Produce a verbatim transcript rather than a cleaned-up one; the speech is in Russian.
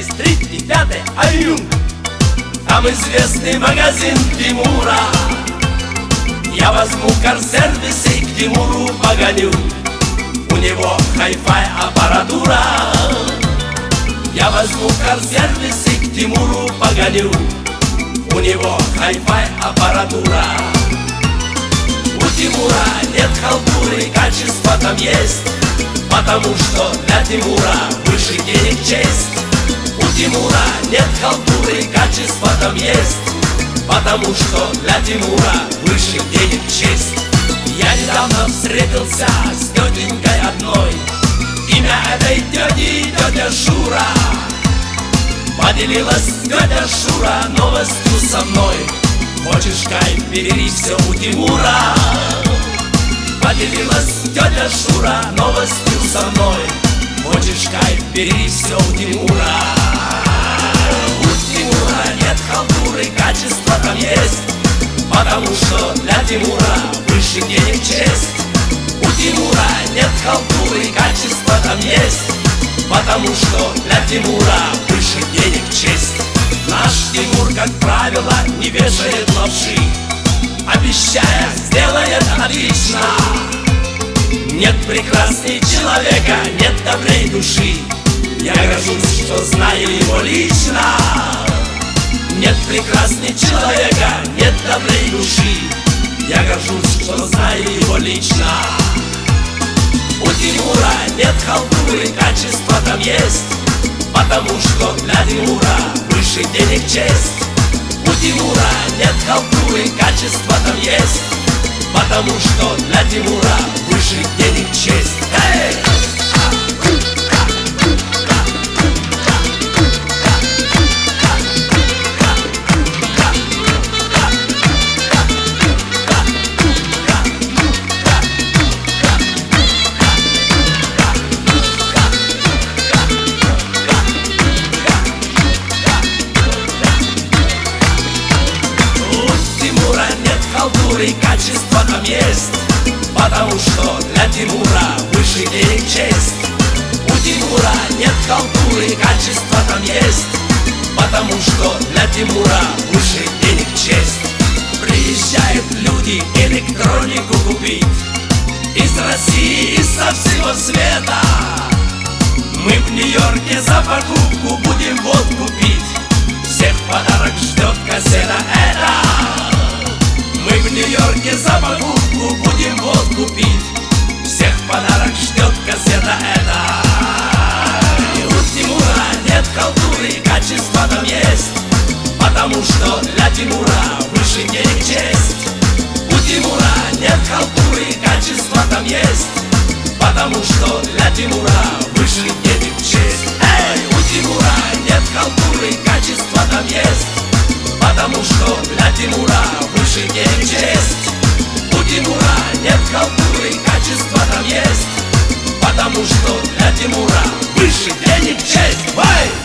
третий стрит и пятый авеню. Там известный магазин Тимура. Я возьму карсервис и к Тимуру погоню. У него хай-фай аппаратура. Я возьму карсервис и к Тимуру погоню. У него хай-фай аппаратура. У Тимура нет халтуры, качество там есть, потому что для Тимура выше денег честь. У Тимура нет халтуры, качество там есть, потому что для Тимура выше денег честь. Я недавно встретился с тетенькой одной. Имя этой тети тетя Шура. Поделилась тетя Шура новостью со мной. Хочешь кайф, бери все у Тимура. Поделилась тетя Шура новостью со мной. Хочешь кайф, бери все у Тимура. У Тимура нет халтуры, качество там есть, потому что для Тимура выше денег честь. У Тимура нет халтуры, качество там есть, потому что для Тимура выше денег честь. Наш Тимур, как правило, не вешает лапши, обещая, сделает отлично. Нет прекрасней человека, нет добрей души. Я горжусь, что знаю его лично. Нет прекрасней человека, нет добрей души. Я горжусь, что знаю его лично. У Тимура нет халтуры, качество там есть, потому что для Тимура выше денег честь. У Тимура нет халтуры, качество там есть, потому что для Тимура выше денег честь. Эй! И качество там есть, потому что для Тимура выше денег честь. У Тимура нет халтуры, качество там есть, потому что для Тимура выше денег честь. Приезжают люди электронику купить из России и со всего света. Мы в Нью-Йорке за покупку будем водку пить. Всех в подарок ждет кассета эта. Мы в Нью-Йорке за покупку будем водку пить. Всех в подарок ждет кассета эта. И у Тимура нет халтуры, качество там есть, потому что для Тимура выше денег честь. У Тимура нет халтуры, качество там есть, потому что для Тимура выше денег честь. Эй, у Тимура нет халтуры, качество там есть, потому что для Тимура выше денег честь. У Тимура нет халтуры, качество там есть, потому что для Тимура выше денег честь. Бай!